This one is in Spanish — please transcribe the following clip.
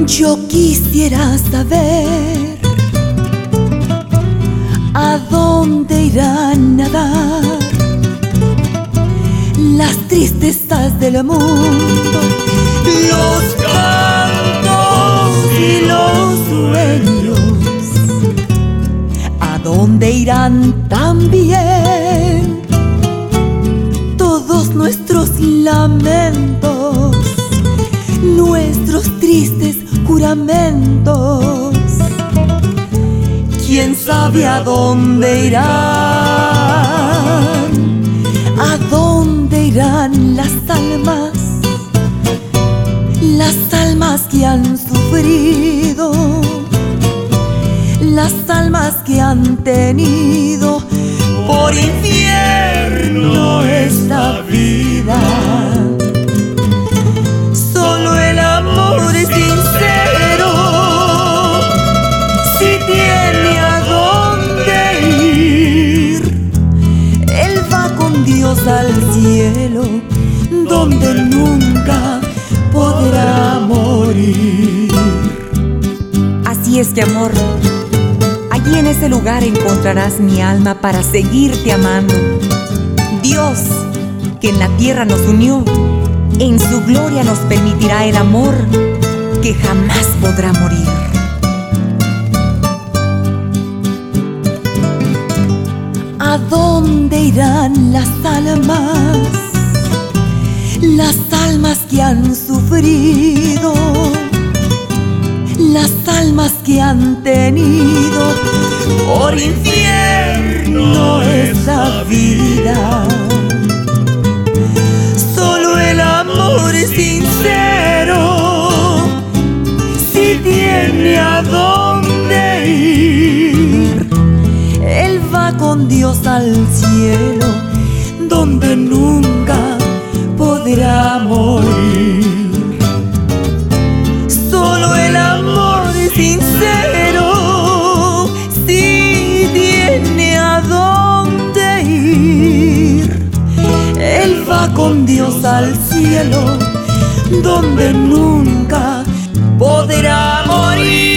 Yo quisiera saber a dónde irán a dar las tristezas del mundo, los cantos y los sueños. ¿A dónde irán también todos nuestros lamentos, nuestros tristes juramentos? ¿Quién sabe a dónde irán? ¿A dónde irán las almas que han sufrido, las almas que han tenido por infierno esta vida? Solo el amor es sincero, si tiene a dónde ir, él va con Dios al cielo, donde nunca podrá morir. Así es que, amor, allí en ese lugar encontrarás mi alma para seguirte amando. Dios, que en la tierra nos unió, en su gloria nos permitirá el amor que jamás podrá morir. ¿A dónde irán las almas que han sufrido, las almas que han tenido por infierno esa vida? Solo el amor es sincero, si tiene a dónde ir, él va con Dios al cielo, donde nunca podrá morir. Solo el amor es sincero, si tiene a dónde ir, él va con Dios al cielo, donde nunca podrá morir.